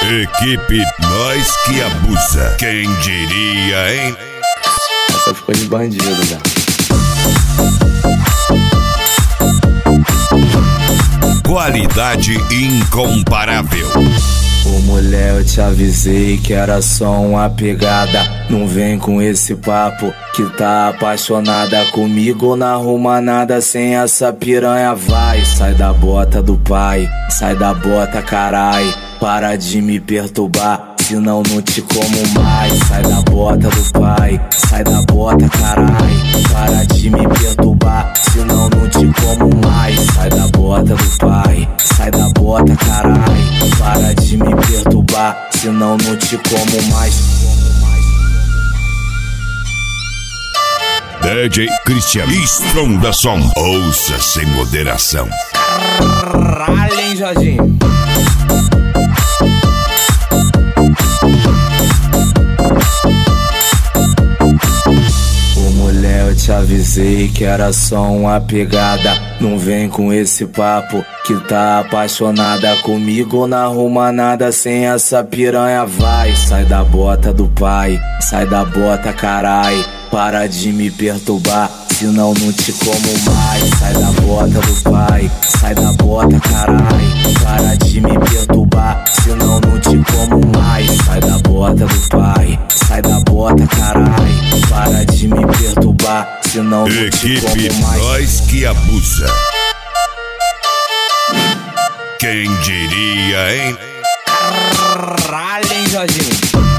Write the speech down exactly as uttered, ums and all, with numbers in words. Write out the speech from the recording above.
Equipe Nós que Abusa. Quem diria, hein? Essa ficou de bandido, já. Qualidade incomparável. Ô mulher, eu te avisei que era só uma pegada. Não vem com esse papo que tá apaixonada comigo. Não arruma nada sem essa piranha. Vai, sai da bota do pai, sai da bota, carai. Para de me perturbar, senão não te como mais. Sai da bota do pai, sai da bota, carai. Para de me perturbar, senão não te como mais. Sai da bota do pai, sai da bota, carai. Para de me perturbar, senão não te como mais. D J Christian Stronda Som. Ouça sem moderação. Caralho, hein, Jorginho? Eu te avisei que era só uma pegada. Não vem com esse papo que tá apaixonada comigo. Não arruma nada sem essa piranha. Vai, sai da bota do pai, sai da bota, carai. Para de me perturbar, senão não te como mais. Sai da bota do pai, sai da bota, carai. Para de me perturbar, senão não te como mais. Sai da bota do pai, sai da bota, carai. Para de me perturbar, senão não te como mais. Nós que Abusa. Quem diria, hein? Caralho, hein, Jorginho?